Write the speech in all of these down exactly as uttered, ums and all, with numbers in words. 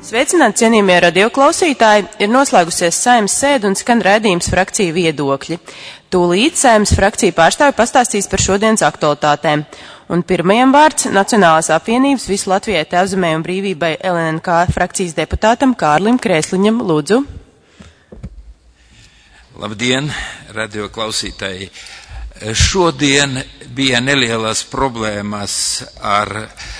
Sveicināti, cienījamie radioklausītāji, ir noslēgusies Saeimas sēde un skan raidījums Frakciju viedokļi. Tūlīt Saeimas frakciju pārstāvi pastāstīs par šodienas aktualitātēm. Un pirmajam vārds Nacionālās apvienības Visu Latvijai Tēvzemē un brīvībai L N K frakcijas deputātam Kārlim Krēsliņam. Lūdzu. Labdien, radioklausītāji. Šodien bija nelielas problēmas ar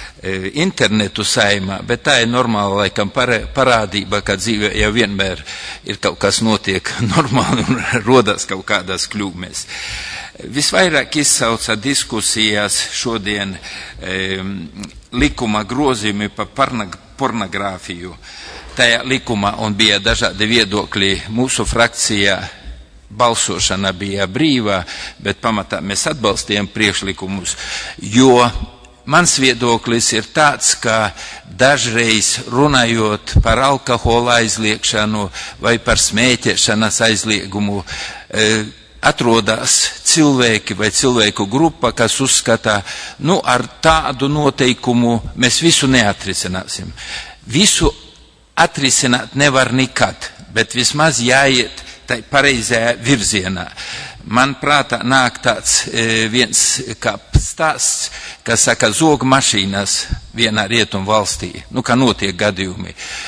internetu Saeimā, bet tā ir normāla laikam parādība, ka dzīvē jau vienmēr ir kaut kas notiek normāli un rodas kaut kādās kļūmēs. Visvairāk izsauca diskusijās šodien e, likuma grozījumi par pornogrāfiju. Tajā likumā un bija dažādi viedokļi mūsu frakcijā. Balsošana bija brīvā, bet pamatā mēs atbalstījām priekšlikumus, jo mans viedoklis ir tāds, ka dažreiz runājot par alkohola aizliekšanu vai par smēķēšanas aizliegumu, e, atrodas cilvēki vai cilvēku grupa, kas uzskata, nu ar tādu noteikumu mēs visu neatrisināsim. Visu atrisināt nevar nekad, bet vismaz jāiet tai pareizajā virzienā. Man prātā nāk tāds e, viens kā stāsts, kas saka zog mašīnas vienā rietumu valstī, nu kā notiek gadījumi.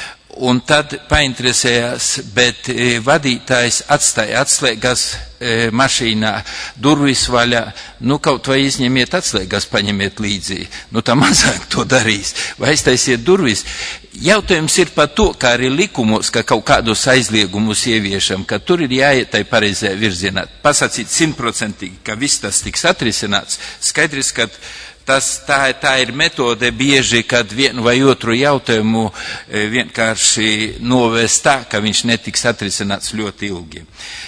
Un tad painteresējās, bet e, vadītājs atstāja atslēgas e, mašīnā, durvis vaļā, nu kaut vai izņemiet atslēgas, paņemiet līdzi, nu tā mazāk to darīs, vai aiztaisiet durvis. Jautājums ir par to, kā arī likumos, ka kaut kādus aizliegumus ieviešam, ka tur ir jāiet tai pareizajā virzienā. Pasacīt simtprocentīgi, ka viss tas tiks atrisināts, skaidrs, ka tas, tā, tā ir metode bieži, kad vienu vai otru jautājumu e, vienkārši novest tā, ka viņš netiks atrisināts ļoti ilgi.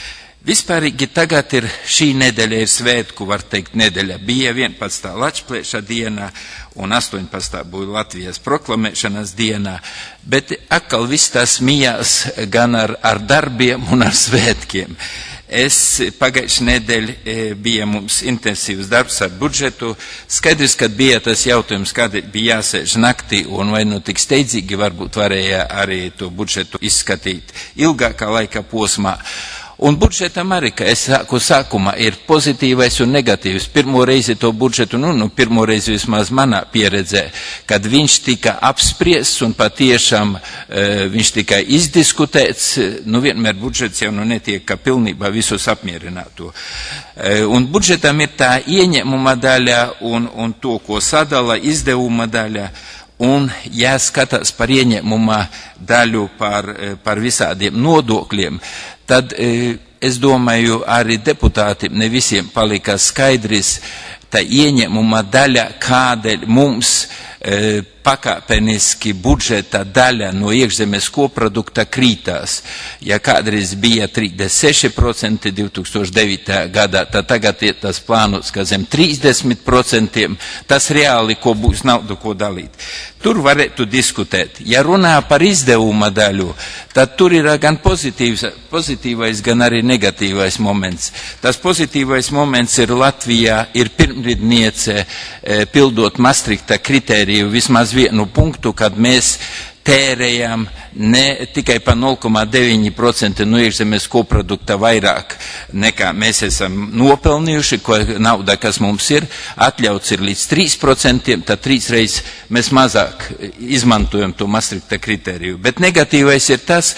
Vispārīgi tagad ir šī nedēļa ir svētku, var teikt, nedēļa. Bija vienpadsmitā Lačplēša diena un astoņpadsmitā bija Latvijas proklamēšanas dienā, bet atkal viss tas mijās gan ar, ar darbiem un ar svētkiem. Es pagājušajā nedēļā bija mums intensīvs darbs ar budžetu. Skaidrs, kad bija tas jautājums, kādēļ bija jāsēž naktī un vai nu tik steidzīgi varbūt varēja arī to budžetu izskatīt ilgākā laika posmā. Un budžetam arī, ka es sāku sākumā, ir pozitīvais un negatīvs. Pirmo reizi to budžetu, nu, nu pirmo reizi vismaz manā pieredzē, kad viņš tika apspriests un patiešām e, viņš tika izdiskutēts, nu vienmēr budžets jau nu netiek, ka pilnībā visus apmierinātu. E, un budžetam ir tā ieņēmuma daļa un, un to, ko sadala izdevuma daļa. Un jāskatās par ieņēmuma daļu par, par visādiem nodokļiem, tad e, es domāju, arī deputātiem ne visiem palika skaidrs tā ieņēmuma daļa, kādēļ mums e, pakāpeniski budžeta daļa no iekšzemes koprodukta krītās. Ja kādreiz bija trīsdesmit seši procenti divi tūkstoši devītajā gadā, tad tagad ir tas plānots, ka zem trīsdesmit procentiem tas reāli, ko būs naudu, ko dalīt. Tur varētu diskutēt. Ja runā par izdevuma daļu, tad tur ir gan pozitīvs, pozitīvais, gan arī negatīvais moments. Tas pozitīvais moments ir Latvijā, ir pirmridniece, e, pildot Maastrichta kritēriju vismaz vienu punktu, kad mēs tērējam ne tikai pa nulle komā deviņi procenti no iekšzemes koprodukta vairāk nekā mēs esam nopelnījuši, ko nauda, kas mums ir, atļauts ir līdz trīs procentiem, tad trīs reizes mēs mazāk izmantojam to Maastrichta kritēriju. Bet negatīvais ir tas,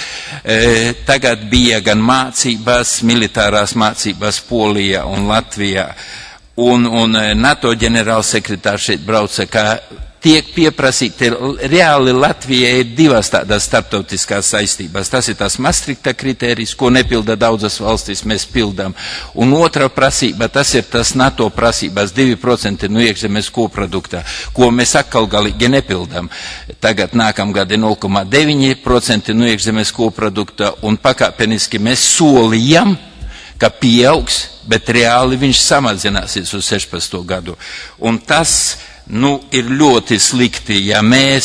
e, tagad bija gan mācības, militārās mācības Polijā un Latvijā, un, un NATO ģenerālsekretārs šeit brauca, kā tiek pieprasīti, reāli Latvijai ir divas tādas starptautiskās saistības. Tas ir tas Maastrichta kritērijs, ko nepilda daudzas valstis, mēs pildām. Un otra prasība, tas ir tas NATO prasības, divi procenti no iekšzemes koprodukta, ko mēs atkal galīgi nepildām. Tagad nākamgad ir nulle komā deviņi procenti no iekšzemes koprodukta, un pakāpeniski mēs solījam, ka pieaugs, bet reāli viņš samazināsies uz sešpadsmito gadu. Un tas, nu, ir ļoti slikti, ja mēs,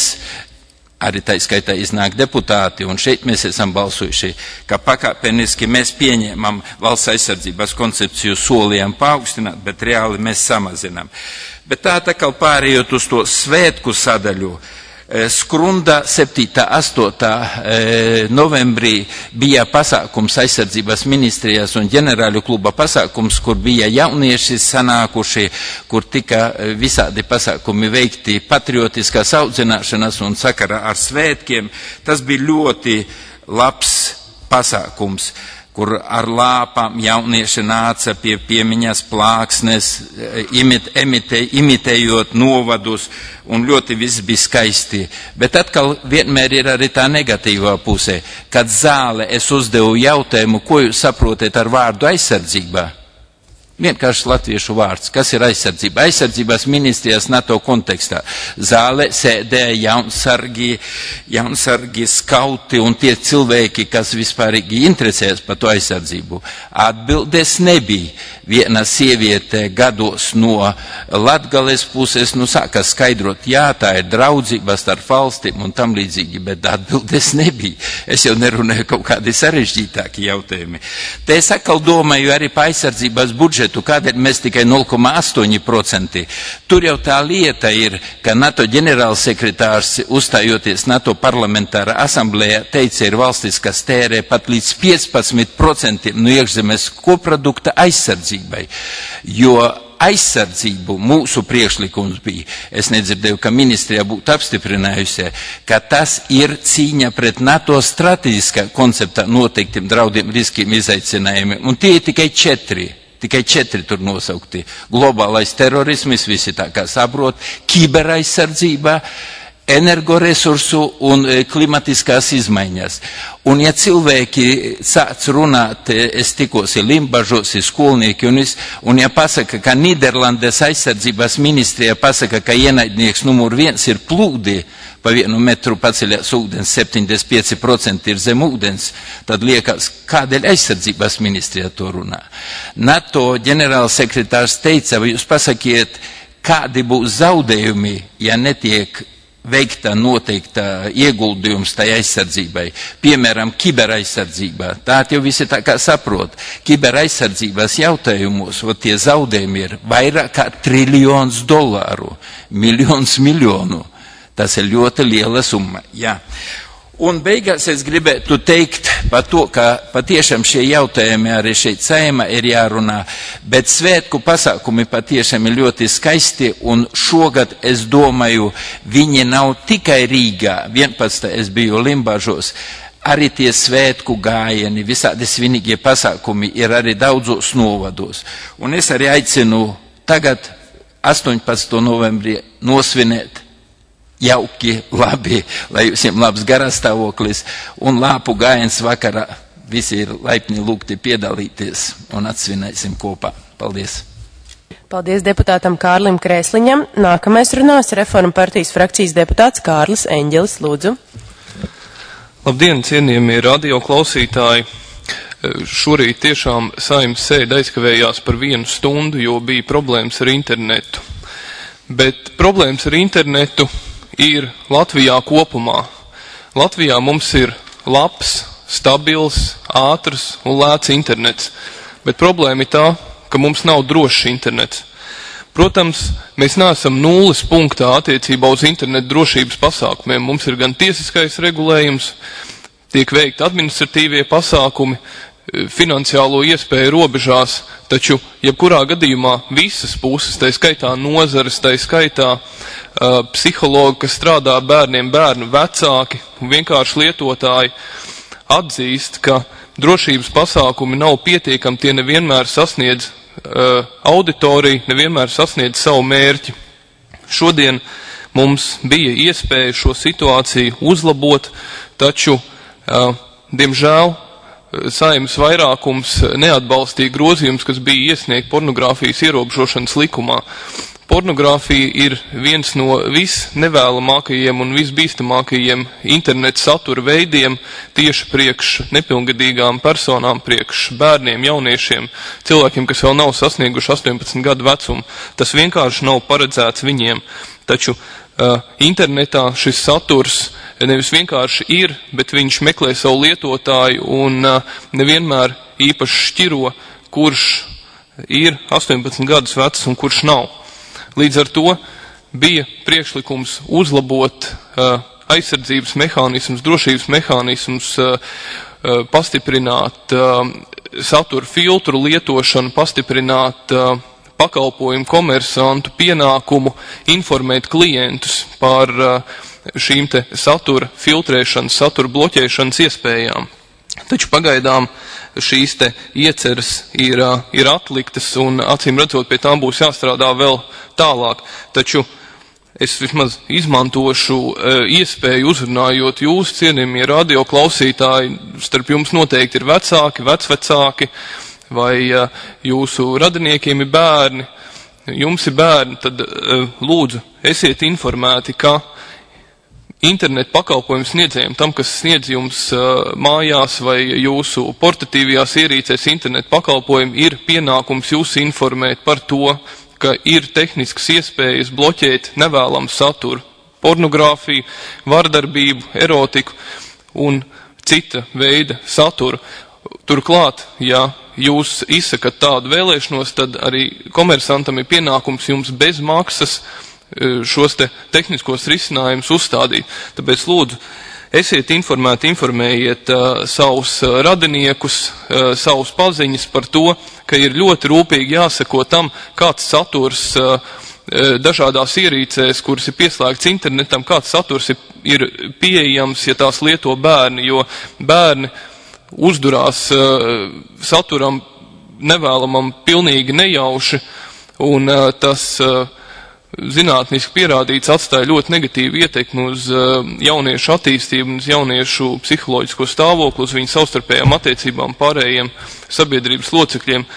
arī tā skaitā iznāk deputāti, un šeit mēs esam balsojuši, ka pakāpeniski mēs pieņēmam valsts aizsardzības koncepciju, solījām paaugstināt, bet reāli mēs samazinām. Bet tā tā kā pārējot uz to svētku sadaļu, Skrunda septītā astotā novembrī bija pasākums aizsardzības ministrijas un ģenerāļu kluba pasākums, kur bija jaunieši sanākuši, kur tika visādi pasākumi veikti patriotiskās audzināšanas un sakarā ar svētkiem. Tas bija ļoti labs pasākums, kur ar lāpām jaunieši nāca pie piemiņas plāksnes, imit, emite, imitējot novadus, un ļoti viss bija skaisti. Bet atkal vienmēr ir arī tā negatīvā pusē, kad zāle es uzdevu jautājumu, ko jūs saprotat ar vārdu aizsardzībā? Vienkārši latviešu vārds. Kas ir aizsardzība? Aizsardzības ministrijas NATO kontekstā. Zāle sēdēja jaunsargi, jaunsargi skauti un tie cilvēki, kas vispārīgi interesēs par to aizsardzību. Atbildes nebija. Viena sieviete gados no Latgales puses, nu sāka skaidrot, jā, tā ir draudzība starp valstīm un tam līdzīgi, bet atbildes nebija. Es jau nerunāju kaut kādi sarežģītāki jautājumi. Te es atkal domāju arī par aizsardzības budžetu, kādēļ mēs tikai nulle komats astoņi procenti. Tur jau tā lieta ir, ka NATO ģenerālsekretārs, uzstājoties NATO parlamentārā asamblējā, teica, ir valstis, kas tērē pat līdz piecpadsmit procentiem no iekšzemes koprodukta aizsardzībai, jo aizsardzību mūsu priekšlikums bija, es nedzirdēju, ka ministrijā būtu apstiprinājusi, ka tas ir cīņa pret NATO strateģiskā konceptā noteiktiem draudiem, riskiem, izaicinājumiem, un tie ir tikai četri. Tikai četri tur nosaukti. Globālais terorisms, visi tā kā saprot, kiberaizsardzība, energoresursu un klimatiskās izmaiņas. Un ja cilvēki sāc runāt, es tikos ir limbažos, ir skolnieki, un, es, un ja pasaka, ka Nīderlandes aizsardzības ministrija pasaka, ka ienaidnieks numur viens ir plūdi, pa vienu metru paceļās ūdens, septiņdesmit pieci procenti ir zem ūdens, tad liekas, kādēļ aizsardzības ministrija to runā. NATO ģenerālsekretārs teica, vai jūs pasakiet, kādi būs zaudējumi, ja netiek veikta noteikta ieguldījums tai aizsardzībai, piemēram, kiberaizsardzībā. Tā jau visi tā kā saprot. Kiberaizsardzības jautājumos, o tie zaudējumi ir vairāk kā triljons dolāru, miljons miljonu. Tas ir ļoti liela summa, jā. Un beigās es gribētu teikt par to, ka patiešām šie jautājumi arī šeit Saeimā ir jārunā, bet svētku pasākumi patiešām ir ļoti skaisti, un šogad, es domāju, viņi nav tikai Rīgā, vienpadsmitā es biju Limbažos, arī tie svētku gājieni, visādi svinīgie pasākumi ir arī daudzos novados. Un es arī aicinu tagad, astoņpadsmitā novembrī, nosvinēt jauki, labi, lai visiem labs garastāvoklis un lāpu gājiens vakarā. Visi ir laipni lūgti piedalīties un atsvinēsim kopā. Paldies! Paldies deputātam Kārlim Krēsliņam. Nākamais runās Reforma partijas frakcijas deputāts Kārlis Eņģelis, lūdzu. Labdien, cienījamie radio klausītāji! Šorīt tiešām Saeimas sēde aizkavējās par vienu stundu, jo bija problēmas ar internetu. Bet problēmas ar internetu ir Latvijā kopumā. Latvijā mums ir labs, stabils, ātrs un lēts internets, bet problēma ir tā, ka mums nav drošs internets. Protams, mēs neesam nulles punktā attiecībā uz internetu drošības pasākumiem. Mums ir gan tiesiskais regulējums, tiek veikti administratīvie pasākumi, finansiālo iespēju robežās, taču jebkurā gadījumā visas puses, tai skaitā nozares, tai skaitā uh, psihologi, kas strādā bērniem, bērnu vecāki un vienkārši lietotāji, atzīst, ka drošības pasākumi nav pietiekami, tie nevienmēr sasniedz uh, auditoriju, nevienmēr sasniedz savu mērķi. Šodien mums bija iespēja šo situāciju uzlabot, taču, uh, diemžēl, Saeimas vairākums neatbalstīja grozījums, kas bija iesniegt pornogrāfijas ierobežošanas likumā. Pornogrāfija ir viens no visnevēlamākajiem un visbīstamākajiem internet satura veidiem tieši priekš nepilngadīgām personām, priekš bērniem, jauniešiem, cilvēkiem, kas vēl nav sasnieguši astoņpadsmit gadu vecumu. Tas vienkārši nav paredzēts viņiem. Taču uh, internetā šis saturs nevis vienkārši ir, bet viņš meklē savu lietotāju un uh, nevienmēr īpaši šķiro, kurš ir astoņpadsmit gadus vecs un kurš nav. Līdz ar to bija priekšlikums uzlabot uh, aizsardzības mehānismus, drošības mehānismus, uh, uh, pastiprināt uh, satura filtru lietošanu, pastiprināt uh, pakalpojumu komersantu pienākumu informēt klientus par uh, šīm te satura filtrēšanas, satura bloķēšanas iespējām. Taču pagaidām šīs te ieceres ir, uh, ir atliktas un acīm redzot pie tām būs jāstrādā vēl tālāk. Taču es vismaz izmantošu uh, iespēju uzrunājot jūs, cienījamie radio klausītāji, starp jums noteikti ir vecāki, vecvecāki, vai uh, jūsu radiniekiem ir bērni, jums ir bērni, tad uh, lūdzu, esiet informēti, ka internetu pakalpojumu sniedzējiem, tam, kas sniedz jums uh, mājās vai jūsu portatīvajās ierīcēs internetu pakalpojumu, ir pienākums jūs informēt par to, ka ir tehniskas iespējas bloķēt nevēlamu saturu, pornogrāfiju, vardarbību, erotiku un cita veida saturu. Turklāt, ja jūs izsakat tādu vēlēšanos, tad arī komersantam ir pienākums jums bez maksas šos te tehniskos risinājumus uzstādīt. Tāpēc lūdzu, esiet informēti, informējiet uh, savus uh, radiniekus, uh, savus paziņas par to, ka ir ļoti rūpīgi jāsako tam, kāds saturs uh, dažādās ierīcēs, kuras ir pieslēgts internetam, kāds saturs ir, ir pieejams, ja tās lieto bērni, jo bērni uzdurās uh, saturam nevēlamam pilnīgi nejauši, un uh, tas uh, zinātniski pierādīts atstāja ļoti negatīvu ietekmi uz uh, jauniešu attīstību, uz jauniešu psiholoģisko stāvokli, uz viņu savstarpējām attiecībām pārējiem sabiedrības locekļiem.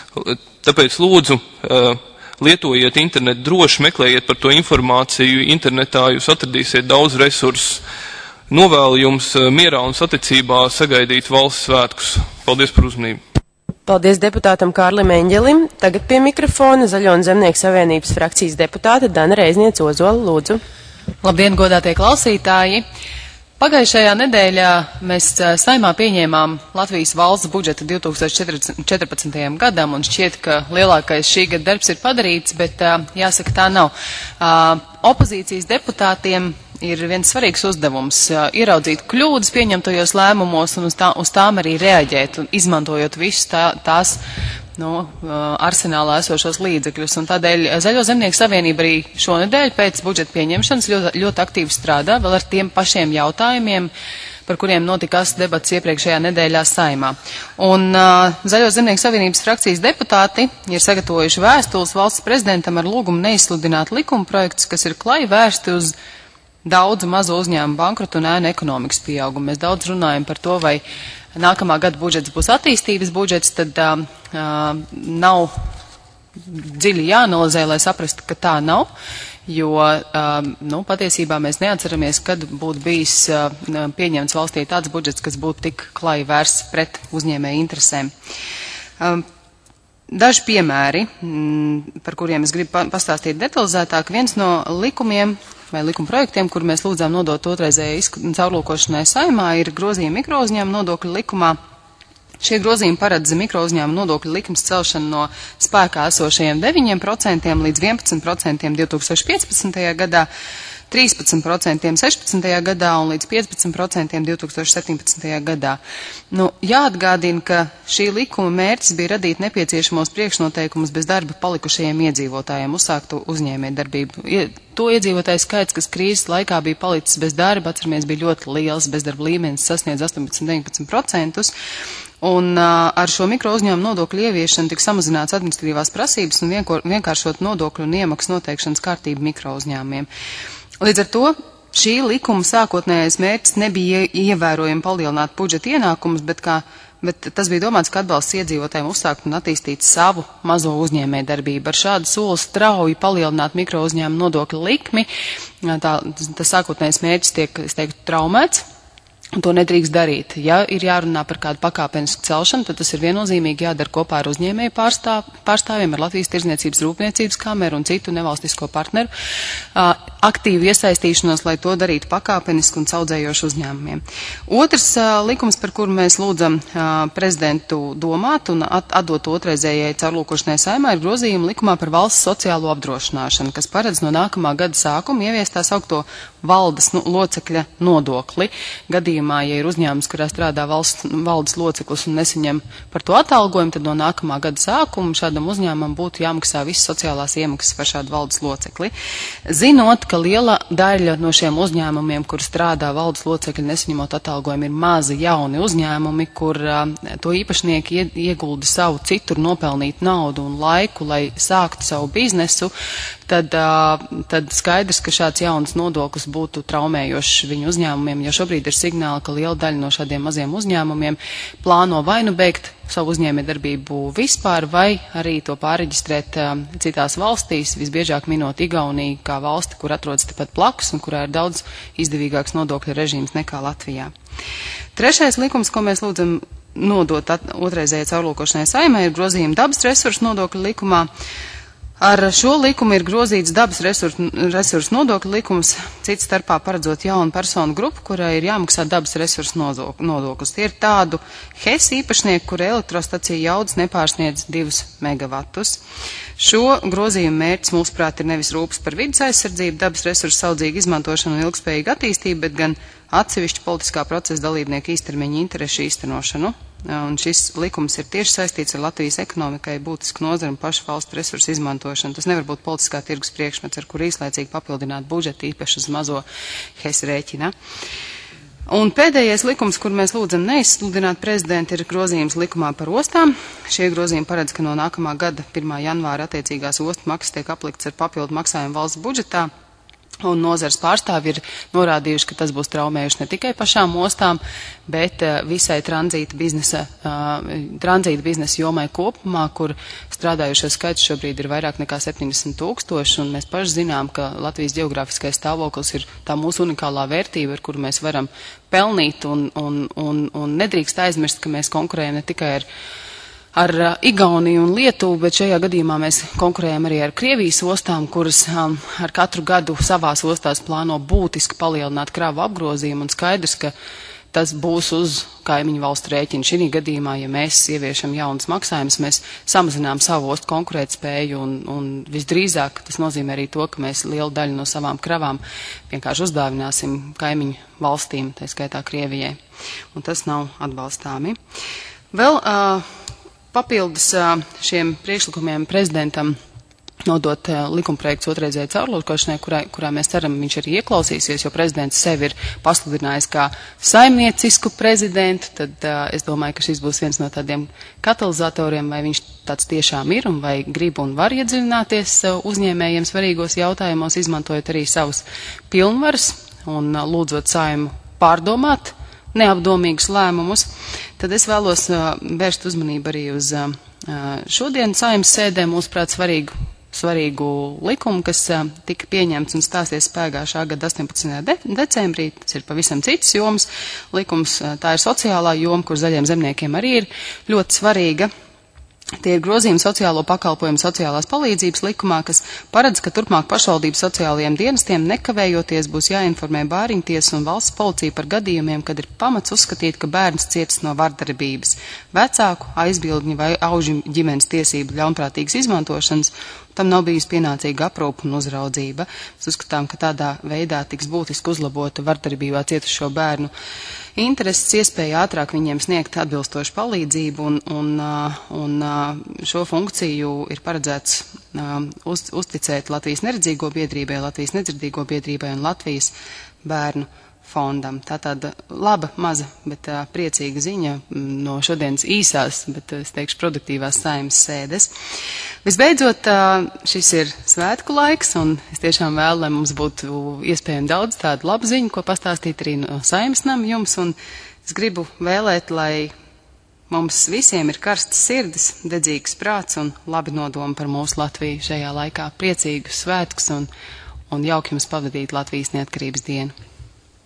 Tāpēc lūdzu, uh, lietojiet internetu droši, meklējiet par to informāciju internetā, jūs atradīsiet daudz resursus. Novēlu jums mierā un saticībā sagaidīt valsts svētkus. Paldies par uzmanību. Paldies deputātam Kārlim Eņģelim. Tagad pie mikrofona Zaļo un Zemnieku savienības frakcijas deputāte Dana Reizniec Ozola, lūdzu. Labdien, godātie klausītāji! Pagājušajā nedēļā mēs Saeimā pieņēmām Latvijas valsts budžeta divi tūkstoši četrpadsmitajam gadam, un šķiet, ka lielākais šī gada darbs ir padarīts, bet jāsaka, tā nav. Opozīcijas deputātiem ir viens svarīgs uzdevums – ieraudzīt kļūdas pieņemtajos lēmumos un uz, tā, uz tām arī reaģēt, un izmantojot visus tā, tās nu, arsenālā esošos līdzekļus. Un tādēļ Zaļo Zemnieku savienība arī šonedēļ pēc budžeta pieņemšanas ļoti, ļoti aktīvi strādā vēl ar tiem pašiem jautājumiem, par kuriem notikās debats iepriekšējā nedēļā Saeimā. Un uh, Zaļo Zemnieku savienības frakcijas deputāti ir sagatavojuši vēstules valsts prezidentam ar lūgumu neizsludināt likuma projektus, kas ir klai vērsti uz daudzu mazo uzņēmumu bankrotu un ēnu ekonomikas pieaugumu. Mēs daudz runājam par to, vai nākamā gada budžets būs attīstības budžets, tad uh, uh, nav dziļi jāanalizē, lai saprastu, ka tā nav, jo uh, nu, patiesībā mēs neatceramies, kad būtu bijis uh, pieņemts valstī tāds budžets, kas būtu tik klai vērsts pret uzņēmēju interesēm. Uh, Daži piemēri, m, par kuriem es gribu pastāstīt detalizētāk. Viens no likumiem vai likuma projektiem, kur mēs lūdzām nodot otrreizējai caurlūkošanai Saeimā, ir grozījumi mikrouzņēmumu nodokļu likumā. Šie grozījumi paredz mikrouzņēmumu nodokļu likmes celšanu no spēkā esošajiem deviņiem procentiem līdz vienpadsmit procentiem divi tūkstoši piecpadsmitajā gadā, trīspadsmit procentiem sešpadsmitajā gadā un līdz piecpadsmit procentiem divi tūkstoši septiņpadsmitajā gadā. Nu, jāatgādina, ka šī likuma mērķis bija radīt nepieciešamos priekšnoteikumus bez darba palikušajiem iedzīvotājiem uzsāktu uzņēmējdarbību. To iedzīvotāju skaits, kas krīzes laikā bija palicis bez darba, atceramies, bija ļoti liels, bezdarba līmenis sasniedz astoņpadsmit līdz deviņpadsmit procentus. Un uh, ar šo mikrouzņēmumu nodokļu ieviešanu tika samazināts administratīvās prasības un vienkāršot nodokļu un iemaksas noteikšanas kārtību mikrouzņēmumiem. Līdz ar to šī likuma sākotnējais mērķis nebija ievērojami palielināt budžeta ienākumus, bet, kā, bet tas bija domāts, ka atbalsts iedzīvotājiem uzsākt un attīstīt savu mazo uzņēmēju darbību. Ar šādu soli strauji palielināt mikrouzņēmumu nodokļu likmi, tā, tas sākotnējais mērķis tiek, es teiktu, traumēts. To nedrīkst darīt. Ja ir jārunā par kādu pakāpenisku celšanu, tad tas ir viennozīmīgi jādara kopā ar uzņēmēju pārstāv, pārstāvjiem, ar Latvijas Tirdzniecības Rūpniecības kameru un citu nevalstisko partneru uh, aktīvu iesaistīšanos, lai to darītu pakāpeniski un saudzējoši uzņēmumiem. Otrs uh, likums, par kuru mēs lūdzam uh, prezidentu domāt un at, atdot otrreizējai caurlūkošanai Saeimā, ir grozījuma likumā par valsts sociālo apdrošināšanu, kas paredz no nākamā gada sākuma ieviest tā saukto valdes nu, locekļa nodokli. Gadījumā, ja ir uzņēmums, kurā strādā valsts, valdes loceklis un nesaņem par to atalgojumu, tad no nākamā gada sākuma šādam uzņēmumam būtu jāmaksā visas sociālās iemaksas par šādu valdes locekli. Zinot, ka liela daļa no šiem uzņēmumiem, kur strādā valdes locekļi nesaņemot atalgojumu, ir mazi jauni uzņēmumi, kur uh, to īpašnieki iegulda savu citur nopelnīt naudu un laiku, lai sāktu savu biznesu, tad, uh, tad skaidrs, ka šāds jauns nodoklis būtu traumējošs viņu uzņēmumiem, jo šobrīd ir signāli, ka liela daļa no šādiem maziem uzņēmumiem plāno vai nu beigt savu uzņēmējdarbību vispār, vai arī to pārreģistrēt um, citās valstīs, visbiežāk minot Igauniju kā valsti, kur atrodas tepat blakus un kurā ir daudz izdevīgāks nodokļu režīms nekā Latvijā. Trešais likums, ko mēs lūdzam nodot otrreizējai caurlūkošanai Saeimai, ir grozījumi dabas resursu nodokļu likumā. Ar šo likumu ir grozīts dabas resursu, resursu nodokļu likums, cits starpā paredzot jaunu personu grupu, kurai ir jāmaksā dabas resursu nodoklis. Tie ir tādu H E S īpašnieku, kura elektrostacija jaudas nepārsniedz divus megavatus. Šo grozījumu mērķis, mūsuprāt, ir nevis rūpes par vidas aizsardzību, dabas resursu saudzīgu izmantošanu un ilgspējīgu attīstību, bet gan atsevišķu politiskā procesa dalībnieku īstermiņa interešu īstenošanu. Un šis likums ir tieši saistīts ar Latvijas ekonomikai būtisku nozaru un pašu valstu resursu izmantošanu. Tas nevar būt politiskā tirgus priekšmets, ar kur īslaicīgi papildināt budžetu īpaši uz mazo H E S rēķina. Un pēdējais likums, kur mēs lūdzam neizsludināt prezidentu, ir grozījums likumā par ostām. Šie grozījumi paredz, ka no nākamā gada pirmā janvāra attiecīgās ostu maksas tiek aplikts ar papildu maksājumu valsts budžetā. Un nozars pārstāvi ir norādījuši, ka tas būs traumējuši ne tikai pašām ostām, bet uh, visai tranzīta biznesa, uh, tranzīta biznesa jomai kopumā, kur strādājušo skaits šobrīd ir vairāk nekā septiņdesmit tūkstoši, un mēs paši zinām, ka Latvijas geogrāfiskais stāvoklis ir tā mūsu unikālā vērtība, ar kuru mēs varam pelnīt, un, un, un, un nedrīkst aizmirst, ka mēs konkurējam ne tikai ar ar uh, Igauniju un Lietuvu, bet šajā gadījumā mēs konkurējam arī ar Krievijas ostām, kuras um, ar katru gadu savās ostās plāno būtiski palielināt kravu apgrozījumu, un skaidrs, ka tas būs uz kaimiņu valstu rēķinu. Šī gadījumā, ja mēs ieviešam jaunas maksājumus, mēs samazinām savu ostu konkurētspēju, un, un visdrīzāk tas nozīmē arī to, ka mēs lielu daļu no savām kravām vienkārši uzdāvināsim kaimiņu valstīm, tā skaitā Krievijai, un tas nav atbalstāmi. Vēl uh, papildus šiem priekšlikumiem prezidentam nodot likumprojekts otrreizējai caurlūkošanai, kurā, kurā mēs ceram, viņš arī ieklausīsies, jo prezidents sevi ir pasludinājis kā saimniecisku prezidentu, tad uh, es domāju, ka šis būs viens no tādiem katalizatoriem, vai viņš tāds tiešām ir un vai grib un var iedziļināties uh, uzņēmējiem svarīgos jautājumos, izmantojot arī savus pilnvaras un uh, lūdzot Saimu pārdomāt neapdomīgus lēmumus, tad es vēlos uh, vērst uzmanību arī uz uh, šodien Saeimas sēdē, mūsuprāt, svarīgu, svarīgu likumu, kas uh, tika pieņemts un stāsies spēkā šā gada astoņpadsmitajā de decembrī. Tas ir pavisam cits joms likums, uh, tā ir sociālā joma, kur zaļiem zemniekiem arī ir ļoti svarīga. Tie ir grozījumi sociālo pakalpojumu sociālās palīdzības likumā, kas paredz, ka turpmāk pašvaldības sociālajiem dienestiem nekavējoties būs jāinformē bāriņtiesa un valsts policija par gadījumiem, kad ir pamats uzskatīt, ka bērns cietis no vardarbības, vecāku, aizbildņu vai aužu ģimenes tiesību ļaunprātīgas izmantošanas, tam nav bijusi pienācīga aprūpa un uzraudzība. Mēs uzskatām, ka tādā veidā tiks būtiski uzlabota vardarbībā cietušo bērnu intereses, iespēja ātrāk viņiem sniegt atbilstošu palīdzību, un, un, un šo funkciju ir paredzēts uz, uzticēt Latvijas neredzīgo biedrībai, Latvijas nedzirdīgo biedrībai un Latvijas bērnu fondam. Tā tāda laba, maza, bet uh, priecīga ziņa no šodienas īsās, bet es teikšu produktīvās Saeimas sēdes. Visbeidzot, uh, šis ir svētku laiks, un es tiešām vēlu, lai mums būtu iespējami daudz tādu labu ziņu, ko pastāstīt arī no Saeimas nama jums, un es gribu vēlēt, lai mums visiem ir karstas sirdis, dedzīgs prāts un labi nodomi par mūsu Latviju šajā laikā. Priecīgus svētkus un, un jauki jums pavadīt Latvijas neatkarības dienu.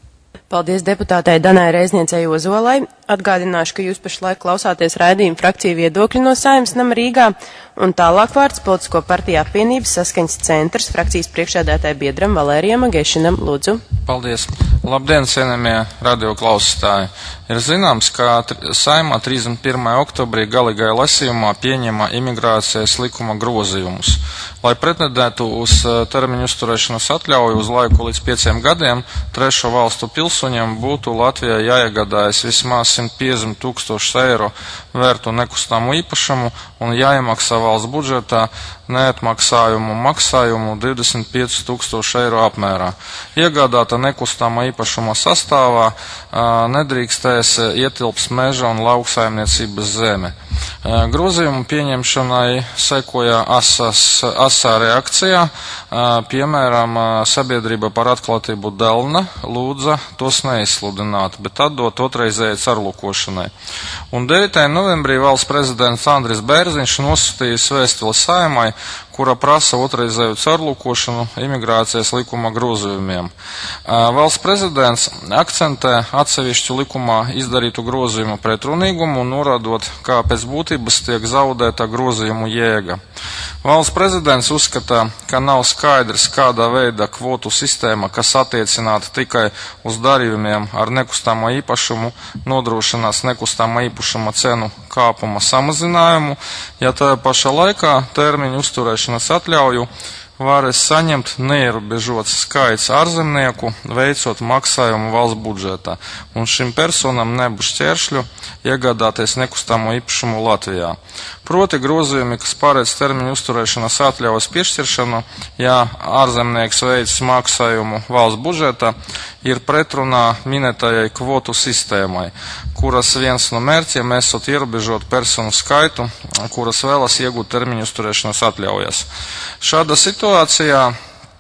Paldies deputātei Danai Reizniecei Ozolai. Atgādināšu, ka jūs pašlaik klausāties raidījumu Frakciju viedokļi no Saeimas nama Rīgā, un tālāk vārds Politisko partiju apvienības Saskaņas centrs frakcijas priekšsēdētāja biedram Valērijam Agešinam. Lūdzu. Paldies. Labdien, cienījamie radio klausītāji. Ir zināms, ka Saeimā trīsdesmit pirmajā oktobrī galīgajā lasījumā pieņēma imigrācijas likuma grozījumus. Lai pretendētu uz termiņu uzturēšanas atļauju uz laiku līdz pieciem gadiem, trešo valstu pilsoņiem būtu Latvijā jāiegādājas vismaz simt piecdesmit tūkstoši eiro vērtu nekustamo īpašumu un jāiemaksā valsts budžetā neatmaksājumu maksājumu divdesmit pieci tūkstoši eiro apmērā. Iegādāta nekustamo īpašuma sastāvā nedrīkstēs ietilps meža un lauksaimniecības zeme. Grozījumu pieņemšanai sekoja asas, asā reakcijā, piemēram, sabiedrība par atklātību Delna lūdza tos neizsludināt, bet atdot otrreizēji carlukošanai. Un devītajā novembrī valsts prezidents Andris Bērziņš nosūtījis vēstuli Saeimai, kura prasa otrreizēju carlukošanu imigrācijas likuma grozījumiem. Valsts prezidents akcentē atsevišķu likumā izdarītu grozījumu pretrunīgumu, norādot, kā pēc būtības tiek zaudēta grozījumu jēga. Valsts prezidents uzskata, ka nav skaidrs, kādā veida kvotu sistēma, kas attiecināta tikai uz darījumiem ar nekustamo īpašumu, nodrošinās nekustamo īpašuma cenu kāpuma samazinājumu, ja tajā pašā laikā termiņu uzturēšanas atļauju varēs saņemt neierobežots skaits ārzemnieku, veicot maksājumu valsts budžetā, un šim personam nebūs šķēršļu iegādāties nekustamo īpašumu Latvijā. Proti grozījumi, kas paredz termiņu uzturēšanas atļaujas piešķiršanu, ja ārzemnieks veic maksājumu valsts budžetā, ir pretrunā minētajai kvotu sistēmai, kuras viens no mērķiem esot ierobežot personu skaitu, kuras vēlas iegūt termiņu uzturēšanas atļaujas. Šāda situācijā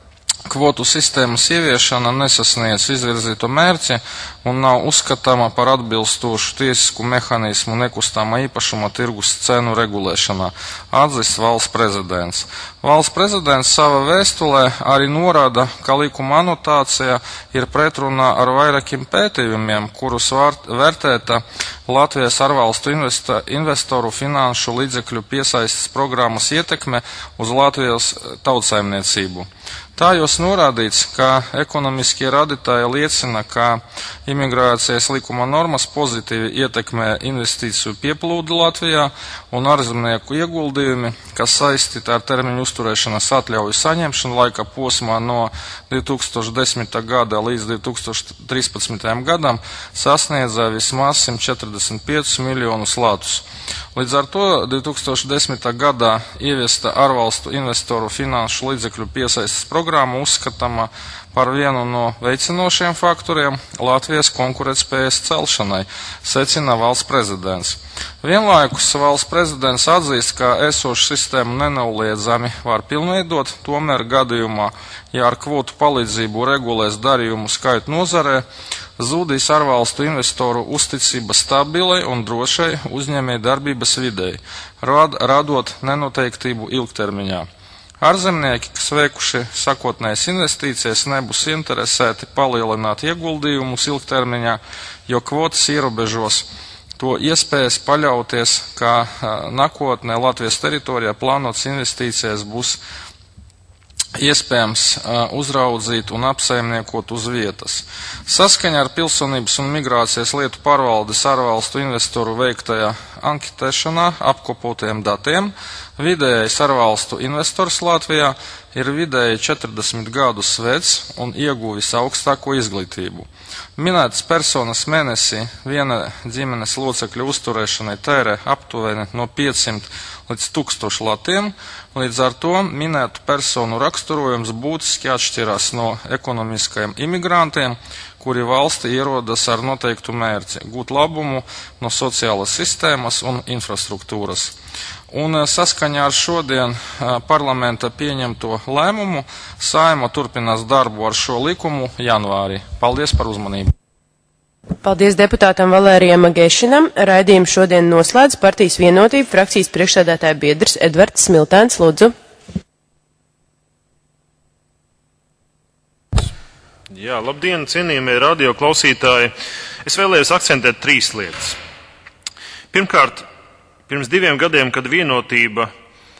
kvotu sistēmas ieviešana nesasniedz izvirzīto mērķi un nav uzskatāma par atbilstošu tiesisku mehānismu nekustamā īpašuma tirgus cenu regulēšanā, atzīst valsts prezidents. Valsts prezidents savā vēstulē arī norāda, ka likuma anotācija ir pretrunā ar vairākiem pētījumiem, kurus vērtēta Latvijas ārvalstu investoru finanšu līdzekļu piesaistes programmas ietekme uz Latvijas tautsaimniecību. Tā jūs norādīts, ka ekonomiskie radītāji liecina, ka imigrācijas likuma normas pozitīvi ietekmē investīciju pieplūdi Latvijā un ārzemnieku ieguldījumi, kas saistīti ar termiņu uzturēšanas atļauju saņemšanu laika posmā no divi tūkstoši desmitā gada līdz divi tūkstoši trīspadsmitajam gadam sasniedza vismaz simt četrdesmit piecus miljonus latus. Līdz ar to divi tūkstoši desmitā gadā ieviesta ārvalstu investoru finanšu līdzekļu piesaistes programma uzskatāma par vienu no veicinošiem faktoriem Latvijas konkurētspējas celšanai, secina valsts prezidents. Vienlaikus valsts prezidents atzīst, ka esošu sistēmu nenoliedzami var pilnveidot, tomēr gadījumā, ja ar kvotu palīdzību regulēs darījumu skaitu nozarē, zudīs ārvalstu investoru uzticība stabilai un drošai uzņēmēju darbības videi, rad, radot nenoteiktību ilgtermiņā. Ārzemnieki, kas veikuši sakotnējas investīcijas, nebūs interesēti palielināt ieguldījumus ilgtermiņā, jo kvotas ierobežos to iespējas paļauties, ka nākotnē Latvijas teritorijā plānotas investīcijas būs iespējams uzraudzīt un apsaimniekot uz vietas. Saskaņā ar Pilsonības un migrācijas lietu pārvaldes ārvalstu investoru veiktajā anketēšanā apkopotajiem datiem, vidējais ārvalstu investors Latvijā ir vidēji četrdesmit gadus vecs un ieguvis augstāko izglītību. Minētas personas mēnesī viena ģimenes locekļa uzturēšanai tērē aptuveni no piecsimt līdz tūkstošu latiem, līdz ar to minētu personu raksturojums būtiski atšķirās no ekonomiskajiem imigrantiem, kuri valsti ierodas ar noteiktu mērķi – gūt labumu no sociālas sistēmas un infrastruktūras. Un saskaņā ar šodien parlamenta pieņemto lēmumu Saeima turpinās darbu ar šo likumu janvārī. Paldies par uzmanību. Paldies deputātam Valērijam Agešinam. Raidījumu šodien noslēdz partijas Vienotība frakcijas priekšsēdētāja biedrs Edvards Smiltēns. Lūdzu. Jā, labdien, cienījamie radio klausītāji. Es vēlējos akcentēt trīs lietas. Pirmkārt, pirms diviem gadiem, kad Vienotība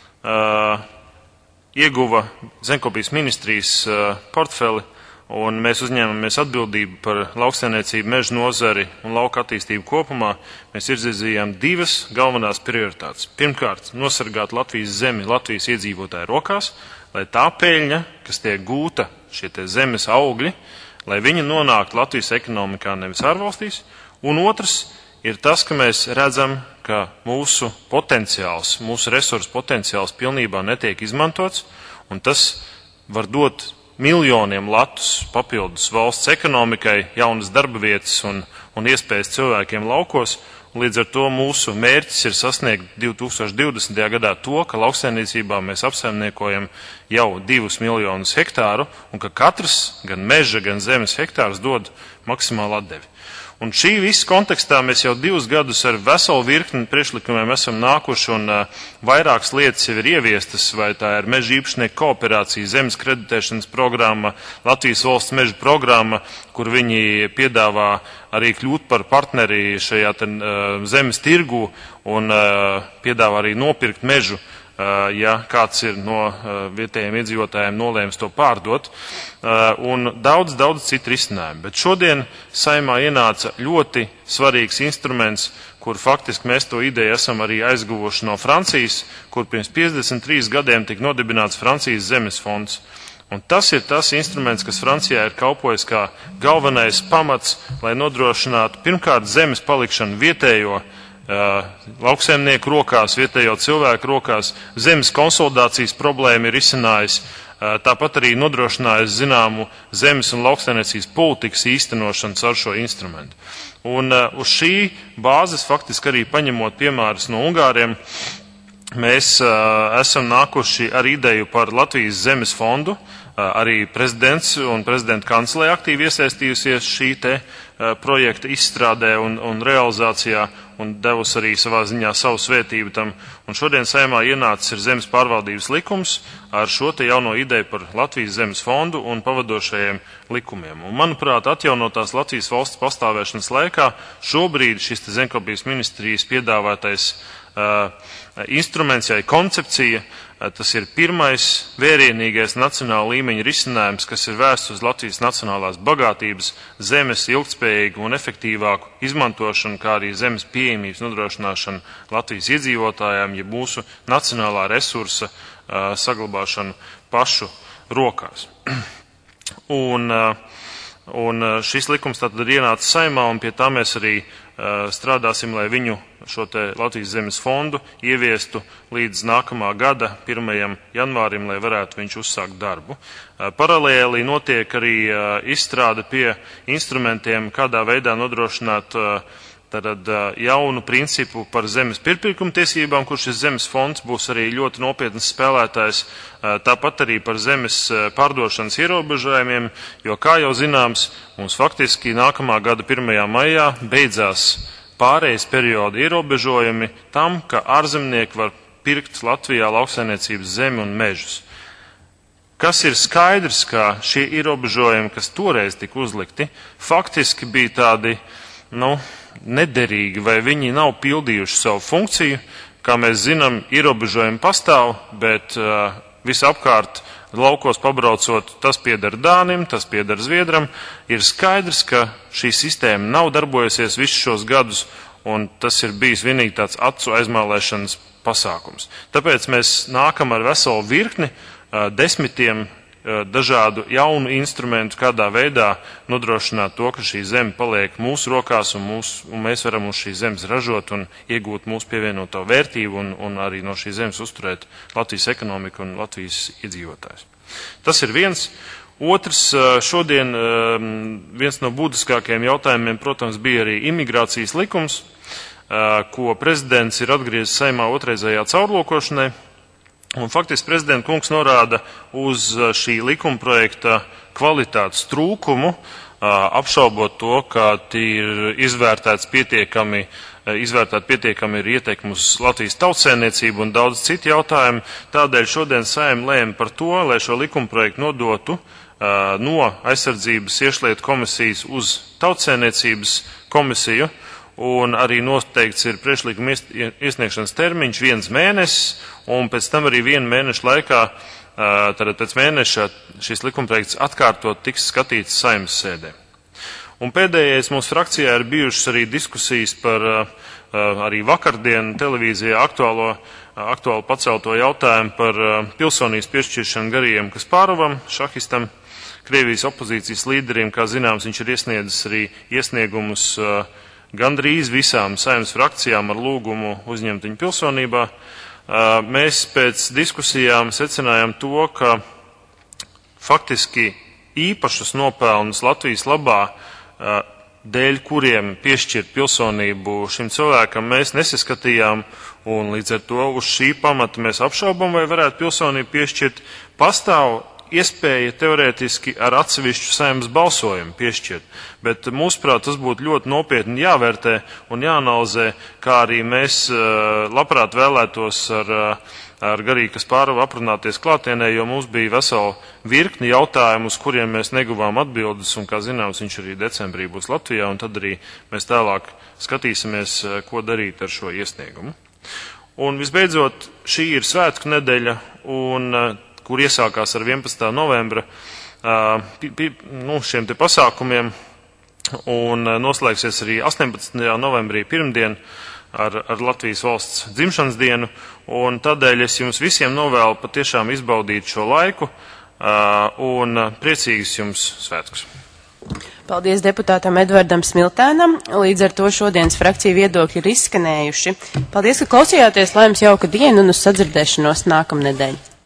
uh, ieguva Zemkopības ministrijas uh, portfeli, un mēs uzņēmamies atbildību par lauksaimniecību, meža nozari un lauka attīstību kopumā, mēs izvirzījām divas galvenās prioritātes. Pirmkārt, nosargāt Latvijas zemi Latvijas iedzīvotāju rokās, lai tā peļņa, kas tiek gūta, šie tie zemes augļi, lai viņi nonāktu Latvijas ekonomikā, nevis ārvalstīs. Un otrs ir tas, ka mēs redzam, ka mūsu potenciāls, mūsu resursu potenciāls pilnībā netiek izmantots, un tas var dot miljoniem latus papildus valsts ekonomikai, jaunas darba vietas un, un iespējas cilvēkiem laukos. Līdz ar to mūsu mērķis ir sasniegt divi tūkstoši divdesmitajā gadā to, ka lauksaimniecībā mēs apsaimniekojam jau divus miljonus hektāru un ka katrs, gan meža, gan zemes hektārs dod maksimālu atdevi. Un šī visa kontekstā mēs jau divus gadus ar veselu virkni priekšlikumiem esam nākuši un uh, vairākas lietas jau ir ieviestas, vai tā ir meža īpašnieku kooperācija, zemes kreditēšanas programma, Latvijas valsts meža programma, kur viņi piedāvā arī kļūt par partneri šajā ten, uh, zemes tirgu un uh, piedāvā arī nopirkt mežu, uh, ja kāds ir no uh, vietējiem iedzīvotājiem nolēmis to pārdot. Uh, un daudz, daudz citu risinājumu. Bet šodien Saeimā ienāca ļoti svarīgs instruments, kur faktiski mēs to ideju esam arī aizguvuši no Francijas, kur pirms piecdesmit trīs gadiem tika nodibināts Francijas zemes fonds. Un tas ir tas instruments, kas Francijā ir kalpojis kā galvenais pamats, lai nodrošinātu pirmkārt zemes palikšanu vietējo uh, lauksaimnieku rokās, vietējo cilvēku rokās, zemes konsolidācijas problēma ir izcinājis. Tāpat arī nodrošinājas zināmu zemes un lauksaimniecības politikas īstenošanas ar šo instrumentu. Un uh, uz šī bāzes, faktiski arī paņemot piemērus no Ungāriem, mēs uh, esam nākuši ar ideju par Latvijas zemes fondu. Uh, arī prezidents un prezidenta kancelē aktīvi iesaistījusies šī te uh, projekta izstrādē un, un realizācijā un devusi arī savā ziņā savu svētību tam. Un šodien Saeimā ienācis ir zemes pārvaldības likums ar šo te jauno ideju par Latvijas zemes fondu un pavadošajiem likumiem. Un, manuprāt, atjaunotās Latvijas valsts pastāvēšanas laikā šobrīd šis te Zemkopības ministrijas piedāvātais uh, instruments, ja koncepcija, uh, tas ir pirmais vērienīgais nacionāla līmeņa risinājums, kas ir vērsts uz Latvijas nacionālās bagātības, zemes ilgtspējīgu un efektīvāku izmantošanu, kā arī zemes pieejamības nodrošināšanu Latvijas iedzīvotājiem, ja mūsu nacionālā resursa uh, saglabāšanu pašu rokās. un, uh, un šis likums tātad ir ienācis Saeimā, un pie tā mēs arī uh, strādāsim, lai viņu šo te Latvijas zemes fondu ieviestu līdz nākamā gada pirmajam janvārim, lai varētu viņš uzsākt darbu. Uh, paralēli notiek arī uh, izstrāde pie instrumentiem, kādā veidā nodrošināt uh, Tātad jaunu principu par zemes pirpirkuma tiesībām, kur šis zemes fonds būs arī ļoti nopietnas spēlētājs, tāpat arī par zemes pārdošanas ierobežojumiem, jo, kā jau zināms, mums faktiski nākamā gada pirmajā maijā beidzās pārejas perioda ierobežojumi tam, ka ārzemnieki var pirkt Latvijā lauksaimniecības zemi un mežus. Kas ir skaidrs, ka šie ierobežojumi, kas toreiz tika uzlikti, faktiski bija tādi, nu, nederīgi, vai viņi nav pildījuši savu funkciju. Kā mēs zinām, ierobežojumi pastāv, bet uh, visapkārt laukos pabraucot, tas pieder Dānim, tas pieder Zviedram. Ir skaidrs, ka šī sistēma nav darbojusies visus šos gadus, un tas ir bijis vienīgi tāds acu aizmālēšanas pasākums. Tāpēc mēs nākam ar veselu virkni, uh, desmitiem dažādu jaunu instrumentu, kādā veidā nodrošināt to, ka šī zeme paliek mūsu rokās un, mūs, un mēs varam uz šīs zemes ražot un iegūt mūsu pievienoto vērtību un, un arī no šīs zemes uzturēt Latvijas ekonomiku un Latvijas iedzīvotājus. Tas ir viens. Otrs, šodien viens no būtiskākajiem jautājumiem, protams, bija arī imigrācijas likums, ko prezidents ir atgriezis Saeimā otrreizējā caurlokošanai. Un faktiski prezidenta kungs norāda uz šī likuma projekta kvalitātes trūkumu, apšaubot to, ka ir izvērtēts pietiekami, izvērtēt pietiekami ir ieteikumi uz Latvijas tautsēmniecību un daudz citu jautājumu. Tādēļ šodien Saeima lēma par to, lai šo likuma projektu nodotu no aizsardzības iekšlietu komisijas uz tautsēmniecības komisiju, un arī noteikts ir priekšlikuma iesniegšanas termiņš viens mēnesis, un pēc tam arī vienu mēnešu laikā, tad pēc mēneša šis likumprojekts atkārtot tiks skatīts Saeimas sēdē. Un pēdējais mūsu frakcijā ir bijušas arī diskusijas par arī vakardien televīzijā aktuālo, aktuāli pacelto jautājumu par pilsonības piešķiršanu Garijam Kasparovam, šahistam, Krievijas opozīcijas līderim. Kā zināms, viņš ir iesniedzis arī iesniegumus gandrīz visām Saeimas frakcijām ar lūgumu uzņemt viņu pilsonībā. Mēs pēc diskusijām secinājām to, ka faktiski īpašus nopelnus Latvijas labā, dēļ kuriem piešķirt pilsonību šim cilvēkam, mēs nesaskatījām, un līdz ar to uz šī pamata mēs apšaubam, vai varētu pilsonību piešķirt. Pastāv iespēja teorētiski ar atsevišķu Saeimas balsojumu piešķirt, bet mūsuprāt tas būtu ļoti nopietni jāvērtē un jāanalizē, kā arī mēs labprāt vēlētos ar, ar Gariju Kasparovu aprunāties klātienē, jo mums bija vesela virkni jautājumu, uz kuriem mēs neguvām atbildes, un, kā zināms, viņš arī decembrī būs Latvijā, un tad arī mēs tālāk skatīsimies, ko darīt ar šo iesniegumu. Un visbeidzot, šī ir svētku nedēļa, un kur iesākās ar vienpadsmitā novembra pi, pi, nu, šiem te pasākumiem, un noslēgsies arī astoņpadsmitajā novembrī pirmdien ar, ar Latvijas valsts dzimšanas dienu, un tādēļ es jums visiem novēlu patiešām izbaudīt šo laiku, un priecīgus jums svētkus. Paldies deputātam Edvardam Smiltēnam. Līdz ar to šodienas frakciju viedokļi ir izskanējuši. Paldies, ka klausījāties, lai jums jauka diena un uz sadzirdēšanos nākamnedēļ.